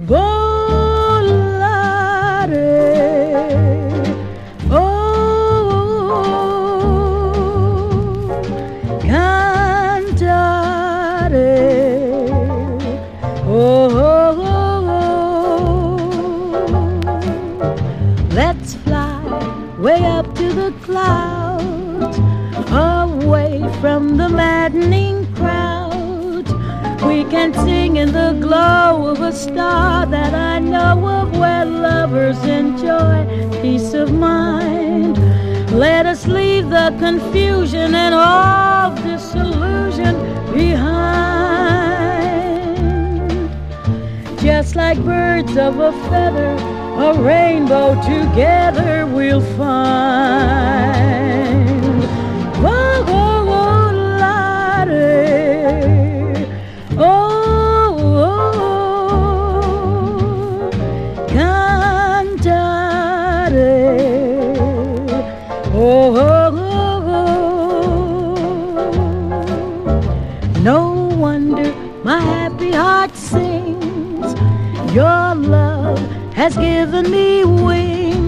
Let's fly way up to the clouds, away from the maddening crowd. We can sing in the glow of a star that I know of, where lovers enjoy peace of mind. Let us leave the confusion and all disillusion behind. Just like birds of a feather, a rainbow together we'll find. Whoa, whoa, whoa, la-dee. Oh, oh, cantate. Oh, oh, oh. No wonder my happy heart sings. Your love has given me wings.